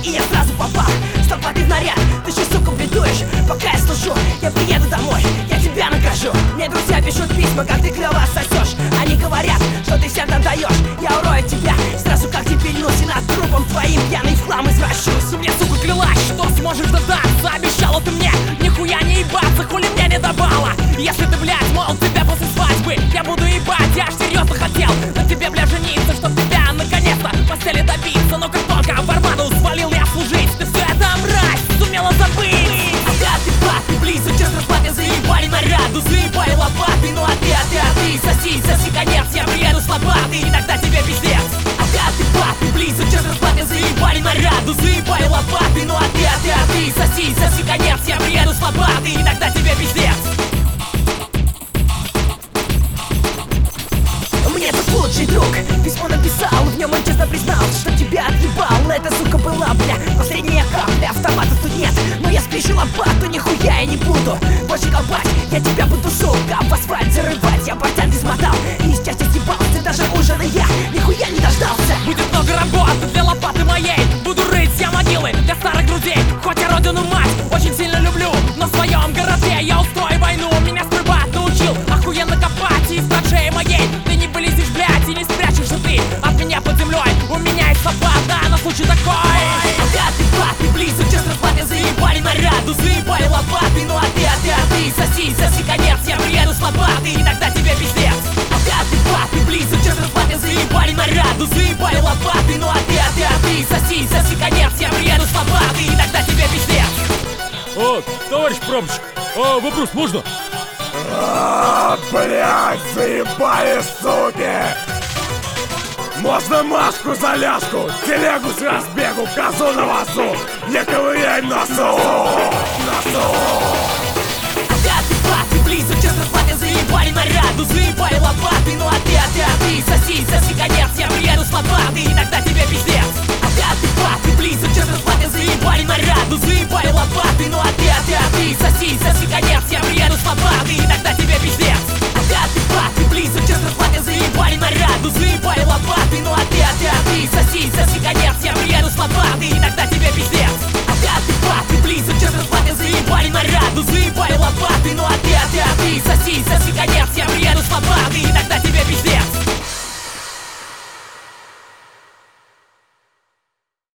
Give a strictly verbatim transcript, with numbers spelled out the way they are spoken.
и я сразу попал. Столпатый в наряд, ты еще, сука, бредуешь. Пока я слышу, я приеду домой, я тебя накажу. Мне друзья пишут письма, как ты клево сосешь. Они говорят, что ты всем там даешь. Я урою тебя, сразу как тебе пильнусь, и над трупом твоим пьяный в хлам извращусь. Мне, сука, клялась, что сможешь дождаться. Обещала ты мне нихуя не ебаться, хули мне не давала. Если ты, блядь, мол, тебя после свадьбы я буду ебать, я аж серьезно хотел на тебе, бля, жениться, чтоб тебя наконец-то в постели добиться. Но как только в Арману свалил я служить, ты все это, мразь, сумела забыть. Ага, ты паты, близко, час расплаты, заебали наряду, заебали лопаты. Ну а ты, а ты, а ты, соси, соси конец, я приеду с лопатой, и тогда тебе пиздец. Ага, ты паты, близко, час расплаты, заебали наряду, заебали лопаты. Ну а ты, а ты, а ты, соси, соси конец, я приеду с лопатой, и тогда тебе пиздец. Мне тут лучший друг письмо написал, в нем он честно признался, что тебя отъебал. Эта сука была, бля, последняя капля, автомата тут нет, но я спешу лопату, нихуя я не буду больше колбать, я тебя буду, сука, в асфальт зарывать. Я портянки смотал и из части съебался, ты даже ужина я нихуя не дождался. Будет много работы для лопаты моей, буду рыть я могилы для старых друзей. Хоть я родину мать очень сильно люблю, но в своем городке я устрою войну. Меня стрибать научил охуенно копать, и из траншеи моей ты не вылезешь, блядь, и не спрячешься ты от меня под землей. У меня есть лопата на случай такой. Ага, ты паты, близко, час расплаты, заебали наряду, заебали лопаты. Ну а ты, а ты, а ты, соси, соси конец, я приеду с лопатой, и тогда тебе пиздец. Ага, ты паты, близко, час расплаты, заебали наряду, заебали лопаты. Ну а ты, а ты, а ты, соси, соси конец, я приеду с лопатой, и тогда тебе пиздец. О, товарищ пробщик, а, вопрос можно? А, блядь, заебали, суки! Можно Машку за ляжку, телегу с разбегу, козу на вазу, не ковыряй носу, носу! Ага, ты паты, близко, час расплаты, заебали наряду, заебали лопаты. Ну а ты, а ты, а ты, соси, соси конец, я приеду с лопатой, и тогда тебе пиздец. Ага, ты паты, близко, час расплаты, заебали наряду, заебали лопаты. Ну а ты, а ты, а ты, соси, соси конец, я приеду с лопатой, и тогда тебе пиздец. Ага, ты паты, близко, час расплаты, заебали наряду, заебали лопаты. Ну а ты, а ты, а ты, соси, соси конец, я приеду с лопатой, и тогда